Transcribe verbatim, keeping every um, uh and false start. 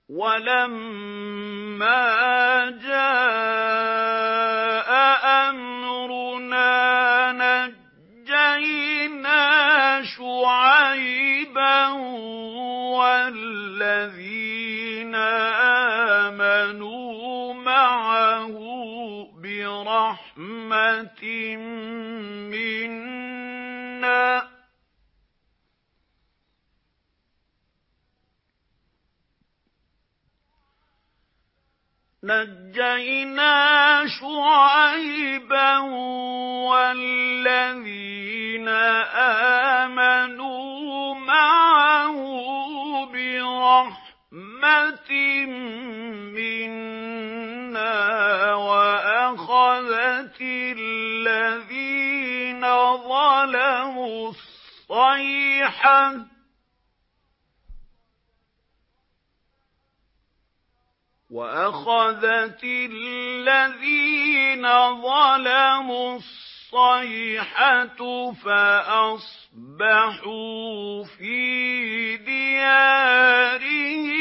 وَلَمَّا جَاءَ أَمْرُنَا نَجَّيْنَا شُعَيْبًا وَالَّذِينَ آمَنُوا مَعَهُ بِرَحْمَةٍ مِّنَّا نَجَّيْنَا شُعَيْبًا وَالَّذِينَ آمَنُوا مَعَهُ بِرَحْمَةٍ مِّنَّا وَأَخَذَتِ الَّذِينَ ظَلَمُوا الصَّيْحَةُ وَأَخَذَتِ الَّذِينَ ظَلَمُوا الصَّيْحَةُ فَأَصْبَحُوا فِي دِيَارِهِمْ